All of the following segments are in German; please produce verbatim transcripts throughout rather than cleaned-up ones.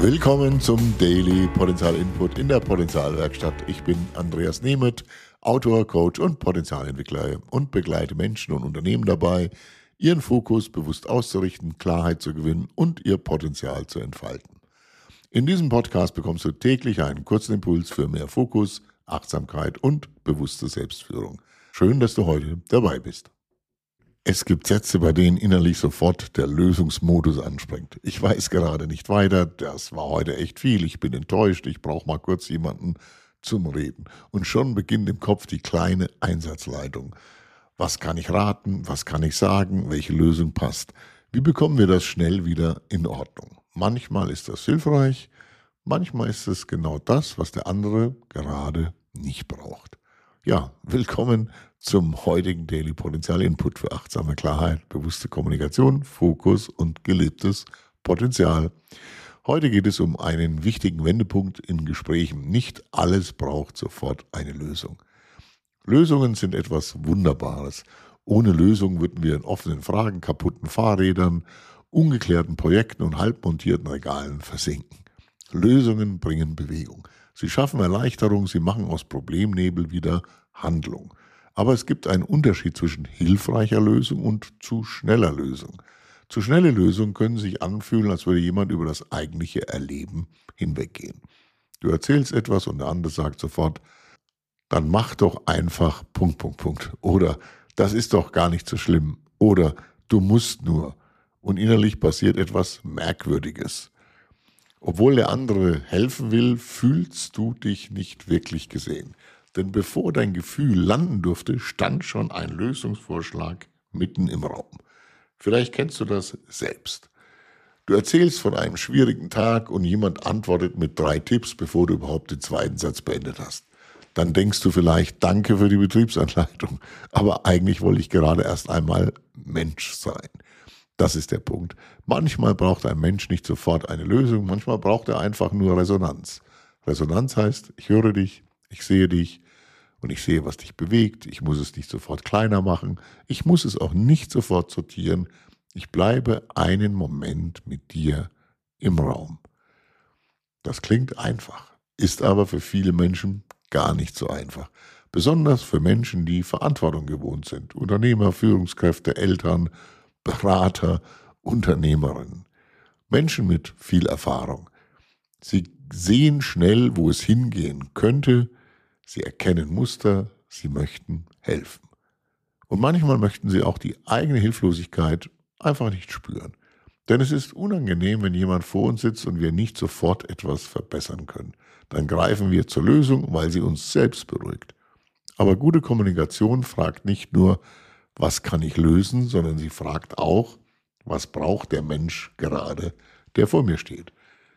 Willkommen zum Daily Potenzial Input in der Potenzialwerkstatt. Ich bin Andreas Nemeth, Autor, Coach und Potenzialentwickler und begleite Menschen und Unternehmen dabei, ihren Fokus bewusst auszurichten, Klarheit zu gewinnen und ihr Potenzial zu entfalten. In diesem Podcast bekommst du täglich einen kurzen Impuls für mehr Fokus, Achtsamkeit und bewusste Selbstführung. Schön, dass du heute dabei bist. Es gibt Sätze, bei denen innerlich sofort der Lösungsmodus anspringt. Ich weiß gerade nicht weiter, das war heute echt viel, ich bin enttäuscht, ich brauche mal kurz jemanden zum Reden. Und schon beginnt im Kopf die kleine Einsatzleitung. Was kann ich raten, was kann ich sagen, welche Lösung passt? Wie bekommen wir das schnell wieder in Ordnung? Manchmal ist das hilfreich, manchmal ist es genau das, was der andere gerade nicht braucht. Ja, willkommen zum heutigen Daily Potenzial Input für achtsame Klarheit, bewusste Kommunikation, Fokus und gelebtes Potenzial. Heute geht es um einen wichtigen Wendepunkt in Gesprächen. Nicht alles braucht sofort eine Lösung. Lösungen sind etwas Wunderbares. Ohne Lösung würden wir in offenen Fragen, kaputten Fahrrädern, ungeklärten Projekten und halbmontierten Regalen versinken. Lösungen bringen Bewegung. Sie schaffen Erleichterung, sie machen aus Problemnebel wieder Handlung. Aber es gibt einen Unterschied zwischen hilfreicher Lösung und zu schneller Lösung. Zu schnelle Lösungen können sich anfühlen, als würde jemand über das eigentliche Erleben hinweggehen. Du erzählst etwas und der andere sagt sofort, dann mach doch einfach Punkt, Punkt, Punkt. Oder das ist doch gar nicht so schlimm. Oder du musst nur. Und innerlich passiert etwas Merkwürdiges. Obwohl der andere helfen will, fühlst du dich nicht wirklich gesehen. Denn bevor dein Gefühl landen durfte, stand schon ein Lösungsvorschlag mitten im Raum. Vielleicht kennst du das selbst. Du erzählst von einem schwierigen Tag und jemand antwortet mit drei Tipps, bevor du überhaupt den zweiten Satz beendet hast. Dann denkst du vielleicht, danke für die Betriebsanleitung, aber eigentlich wollte ich gerade erst einmal Mensch sein. Das ist der Punkt. Manchmal braucht ein Mensch nicht sofort eine Lösung, manchmal braucht er einfach nur Resonanz. Resonanz heißt, ich höre dich, ich sehe dich und ich sehe, was dich bewegt. Ich muss es nicht sofort kleiner machen, ich muss es auch nicht sofort sortieren. Ich bleibe einen Moment mit dir im Raum. Das klingt einfach, ist aber für viele Menschen gar nicht so einfach. Besonders für Menschen, die Verantwortung gewohnt sind. Unternehmer, Führungskräfte, Eltern, Berater, Unternehmerinnen. Menschen mit viel Erfahrung. Sie sehen schnell, wo es hingehen könnte. Sie erkennen Muster. Sie möchten helfen. Und manchmal möchten sie auch die eigene Hilflosigkeit einfach nicht spüren. Denn es ist unangenehm, wenn jemand vor uns sitzt und wir nicht sofort etwas verbessern können. Dann greifen wir zur Lösung, weil sie uns selbst beruhigt. Aber gute Kommunikation fragt nicht nur, was kann ich lösen, sondern sie fragt auch, was braucht der Mensch gerade, der vor mir steht.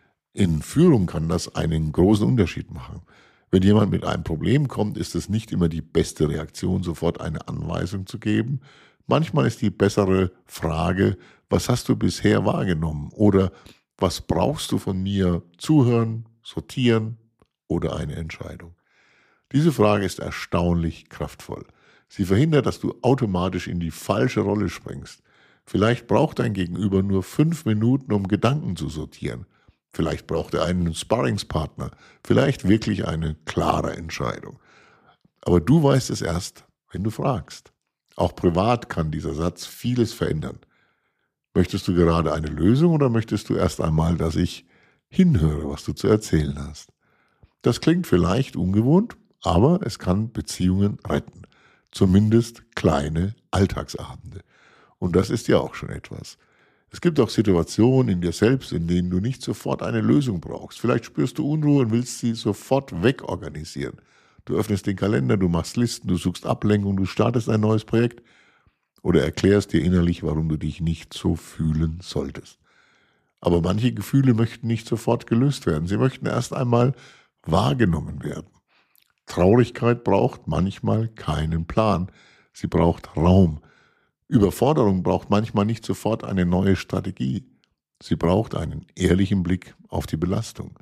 In Führung kann das einen großen Unterschied machen. Wenn jemand mit einem Problem kommt, ist es nicht immer die beste Reaktion, sofort eine Anweisung zu geben. Manchmal ist die bessere Frage, was hast du bisher wahrgenommen? Oder was brauchst du von mir? Zuhören, sortieren oder eine Entscheidung? Diese Frage ist erstaunlich kraftvoll. Sie verhindert, dass du automatisch in die falsche Rolle springst. Vielleicht braucht dein Gegenüber nur fünf Minuten, um Gedanken zu sortieren. Vielleicht braucht er einen Sparringspartner. Vielleicht wirklich eine klare Entscheidung. Aber du weißt es erst, wenn du fragst. Auch privat kann dieser Satz vieles verändern. Möchtest du gerade eine Lösung oder möchtest du erst einmal, dass ich hinhöre, was du zu erzählen hast? Das klingt vielleicht ungewohnt, aber es kann Beziehungen retten. Zumindest kleine Alltagsabende. Und das ist ja auch schon etwas. Es gibt auch Situationen in dir selbst, in denen du nicht sofort eine Lösung brauchst. Vielleicht spürst du Unruhe und willst sie sofort wegorganisieren. Du öffnest den Kalender, du machst Listen, du suchst Ablenkung, du startest ein neues Projekt oder erklärst dir innerlich, warum du dich nicht so fühlen solltest. Aber manche Gefühle möchten nicht sofort gelöst werden. Sie möchten erst einmal wahrgenommen werden. Traurigkeit braucht manchmal keinen Plan. Sie braucht Raum. Überforderung braucht manchmal nicht sofort eine neue Strategie. Sie braucht einen ehrlichen Blick auf die Belastung.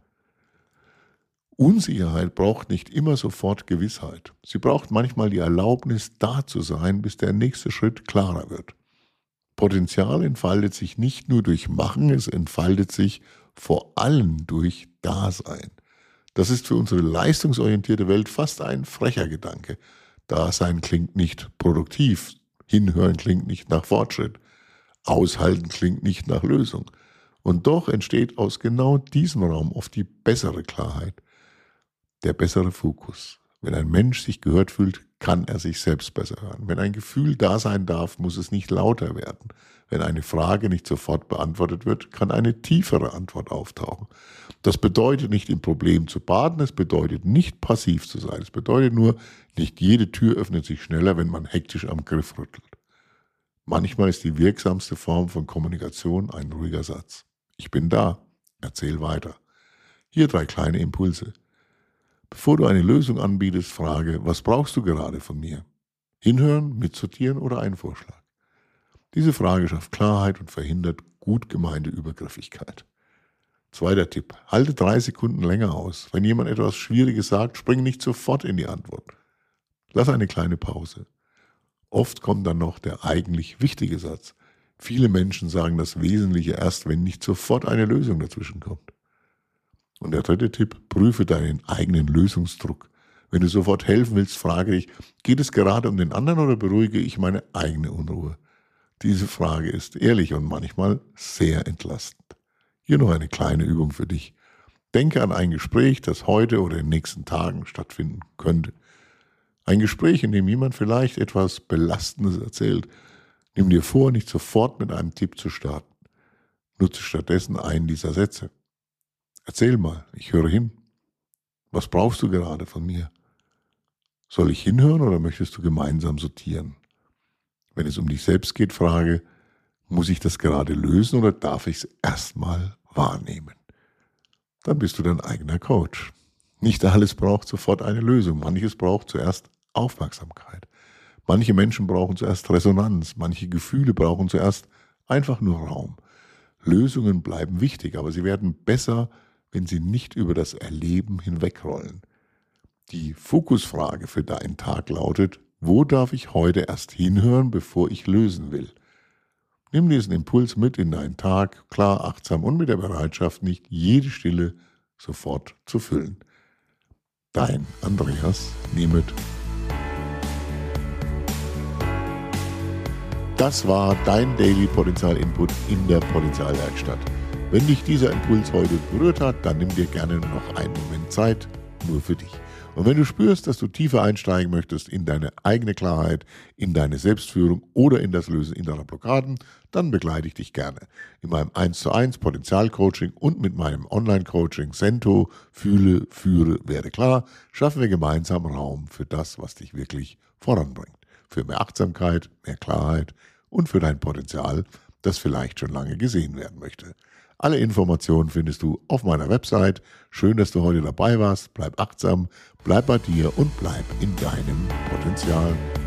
Unsicherheit braucht nicht immer sofort Gewissheit. Sie braucht manchmal die Erlaubnis, da zu sein, bis der nächste Schritt klarer wird. Potenzial entfaltet sich nicht nur durch Machen, es entfaltet sich vor allem durch Dasein. Das ist für unsere leistungsorientierte Welt fast ein frecher Gedanke. Dasein klingt nicht produktiv, hinhören klingt nicht nach Fortschritt, aushalten klingt nicht nach Lösung. Und doch entsteht aus genau diesem Raum oft die bessere Klarheit, der bessere Fokus. Wenn ein Mensch sich gehört fühlt, kann er sich selbst besser hören. Wenn ein Gefühl da sein darf, muss es nicht lauter werden. Wenn eine Frage nicht sofort beantwortet wird, kann eine tiefere Antwort auftauchen. Das bedeutet nicht, im Problem zu baden, es bedeutet nicht, passiv zu sein. Es bedeutet nur, nicht jede Tür öffnet sich schneller, wenn man hektisch am Griff rüttelt. Manchmal ist die wirksamste Form von Kommunikation ein ruhiger Satz. Ich bin da, erzähl weiter. Hier drei kleine Impulse. Bevor du eine Lösung anbietest, frage, was brauchst du gerade von mir? Hinhören, mitsortieren oder einen Vorschlag? Diese Frage schafft Klarheit und verhindert gut gemeinte Übergriffigkeit. Zweiter Tipp, halte drei Sekunden länger aus. Wenn jemand etwas Schwieriges sagt, spring nicht sofort in die Antwort. Lass eine kleine Pause. Oft kommt dann noch der eigentlich wichtige Satz. Viele Menschen sagen das Wesentliche erst, wenn nicht sofort eine Lösung dazwischen kommt. Und der dritte Tipp, prüfe deinen eigenen Lösungsdruck. Wenn du sofort helfen willst, frage dich, geht es gerade um den anderen oder beruhige ich meine eigene Unruhe? Diese Frage ist ehrlich und manchmal sehr entlastend. Hier noch eine kleine Übung für dich. Denke an ein Gespräch, das heute oder in den nächsten Tagen stattfinden könnte. Ein Gespräch, in dem jemand vielleicht etwas Belastendes erzählt. Nimm dir vor, nicht sofort mit einem Tipp zu starten. Nutze stattdessen einen dieser Sätze. Erzähl mal, ich höre hin. Was brauchst du gerade von mir? Soll ich hinhören oder möchtest du gemeinsam sortieren? Wenn es um dich selbst geht, frage, muss ich das gerade lösen oder darf ich es erstmal wahrnehmen? Dann bist du dein eigener Coach. Nicht alles braucht sofort eine Lösung. Manches braucht zuerst Aufmerksamkeit. Manche Menschen brauchen zuerst Resonanz. Manche Gefühle brauchen zuerst einfach nur Raum. Lösungen bleiben wichtig, aber sie werden besser, wenn sie nicht über das Erleben hinwegrollen. Die Fokusfrage für deinen Tag lautet, wo darf ich heute erst hinhören, bevor ich lösen will? Nimm diesen Impuls mit in deinen Tag, klar, achtsam und mit der Bereitschaft, nicht jede Stille sofort zu füllen. Dein Andreas Nemeth. Das war dein Daily Potenzial Input in der Potenzialwerkstatt. Wenn dich dieser Impuls heute berührt hat, dann nimm dir gerne noch einen Moment Zeit, nur für dich. Und wenn du spürst, dass du tiefer einsteigen möchtest in deine eigene Klarheit, in deine Selbstführung oder in das Lösen innerer Blockaden, dann begleite ich dich gerne. In meinem eins zu eins Potenzialcoaching und mit meinem Online-Coaching Sento, Fühle, Führe, Werde klar, schaffen wir gemeinsam Raum für das, was dich wirklich voranbringt. Für mehr Achtsamkeit, mehr Klarheit und für dein Potenzial, das vielleicht schon lange gesehen werden möchte. Alle Informationen findest du auf meiner Website. Schön, dass du heute dabei warst. Bleib achtsam, bleib bei dir und bleib in deinem Potenzial.